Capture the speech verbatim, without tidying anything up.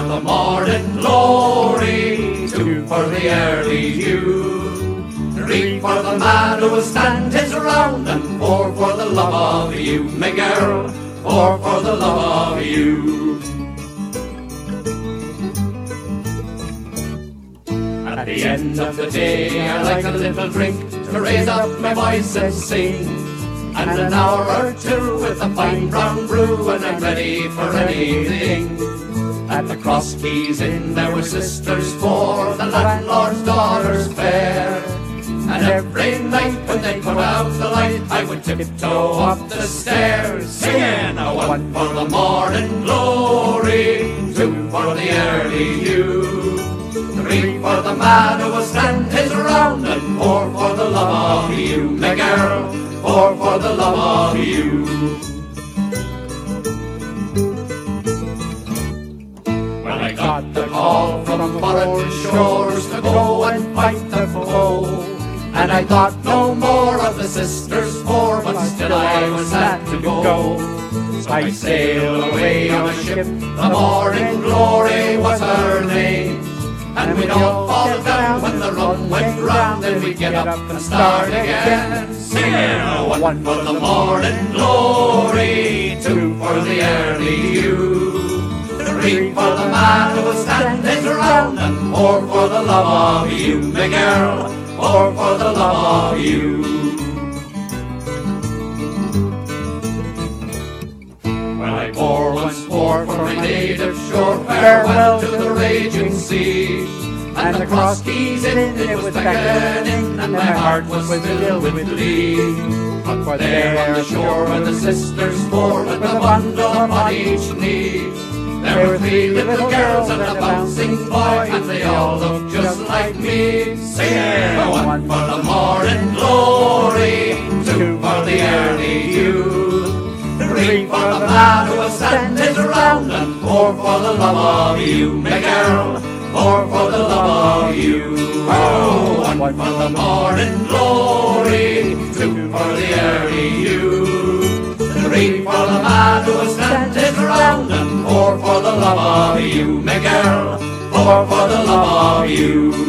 the morning glory, two for the early dew, three for the man who will stand his round, and four for the love of you, my girl, four for the love of you. At the end of the day I like a little drink to raise up my voice and sing, and an hour or two with a fine brown brew, and I'm ready for anything. At the Cross Keys Inn there were sisters four, the landlord's daughters fair, and every night when they put out the light I would tiptoe up the stairs, singing a one for the morning glory, two for the early dew, three for the man who will stand his round, and four for the love of you, my girl, four for the love of you. When I got the call from foreign shores to go and fight the foe, and I thought no more of the sisters four, but still I was had to go. So I sailed away on a ship, the Morning Glory was her name, and we'd all fall down when the run went round, then we'd get up and start again, singing a one for the morning glory, two for the early dew, three for the man who will stand his round, and four for the love of you, my girl, four for the love of you. Well, I bore once more for my native shore, farewell to the raging sea, and the Cross Keys Inn it was beckoning, and my heart was filled with glee. But for there on the shore were the sisters four, with a bundle upon each knee. There were three little girls and a bouncing boy, and they all looked just like me, singing a one for the morning glory, two for the early dew, three for the man who will stand his round, and four for the love of you, my girl, four for the love of you. Oh, one for the morning glory, two for the early dew, three for the man who will stand his round, and four for the love of you, my girl, four for the love of you.